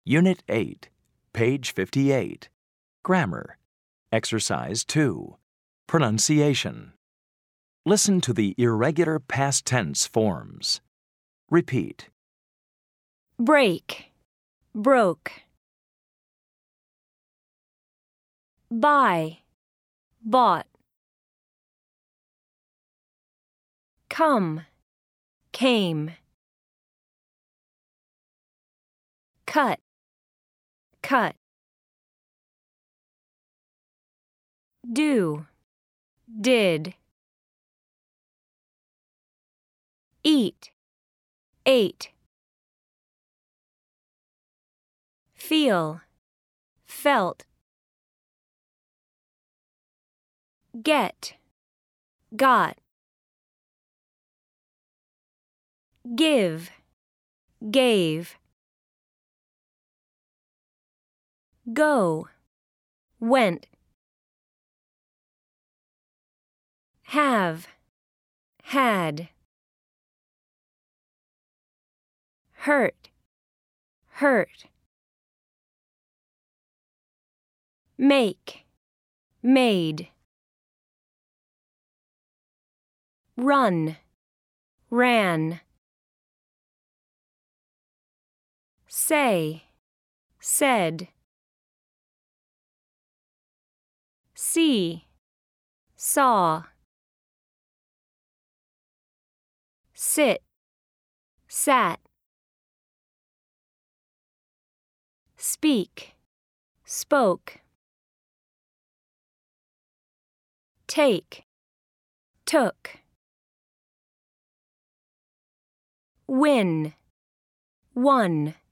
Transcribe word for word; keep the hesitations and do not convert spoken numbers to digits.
Unit eight, page fifty-eight. Grammar. Exercise two. Pronunciation. Listen to the irregular past tense forms. Repeat. Break, broke. Buy, bought. Come, came. Cut, cut. Do, did. Eat, ate. Feel, felt. Get, got. Give, gave. Go, went. Have, had. Hurt, hurt. Make, made. Run, ran. Say, said. See, saw. Sit, sat. Speak, spoke. Take, took. Win, won.